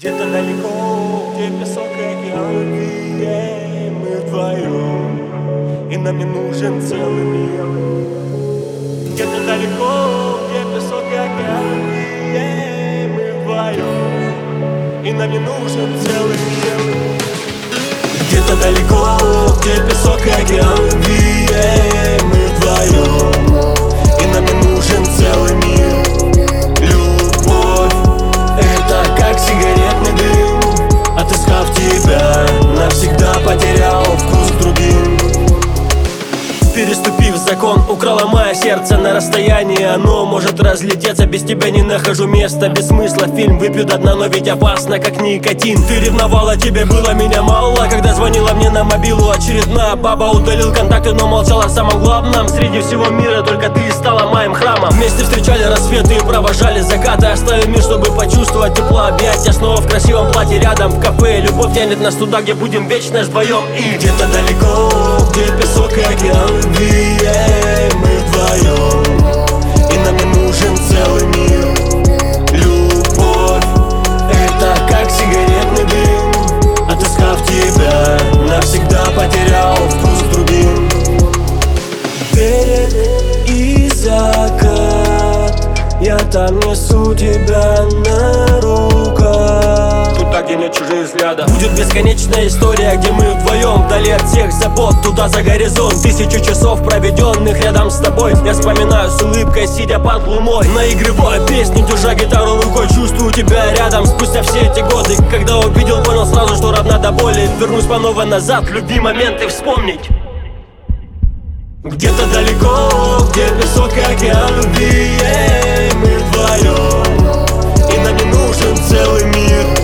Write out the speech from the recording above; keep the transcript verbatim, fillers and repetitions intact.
Где-то далеко, где песок и океан любви, мы вдвоем, и нам не нужен целый мир. Где-то далеко, где песок и океан любви, мы вдвоем, и нам не нужен целый мир. Где-то далеко, где песок и океан любви, мы вдвоем, и нам не нужен целый мир. Любовь — это как сигаретный дым, отыскав тебя, навсегда потерял вкус к другим. Переступив закон, украла мое сердце на расстоянии. Оно может разлететься, без тебя не нахожу места. Без смысла фильм выпью до дна, но ведь опасно, как никотин. Ты ревновала, тебе было меня мало, когда звонила мне на мобилу очередная баба. Удалил контакты, но молчала о самом главном. Среди всего мира только ты стала моим храмом. Вместе встречали рассветы и провожали закаты. Оставив мир, чтобы почувствовать тепло объятия. Снова в красивом платье рядом в кафе. Любовь тянет нас туда, где будем вечно вдвоем. И где-то далеко, где песок и океан любви, мы вдвоем, и нам не нужен целый мир. Любовь — это как сигаретный дым, отыскав тебя, навсегда потерял вкус к другим. Берег и закат, я там несу тебя на руках, туда, где нет чужих взглядов. Будет бесконечная история, где мы вдвоем, вдали от всех забот, туда за горизонт. Тысячу часов, проведенных рядом с тобой, я вспоминаю с улыбкой, сидя под луной. Наигрываю песни, держа гитару рукой, чувствую тебя рядом. Спустя все эти годы, когда увидел, понял сразу, что равна до боли. Вернусь по новой назад, любви моменты вспомнить. Где-то далеко, где песок и океан любви, мы вдвоем, и нам не нужен целый мир.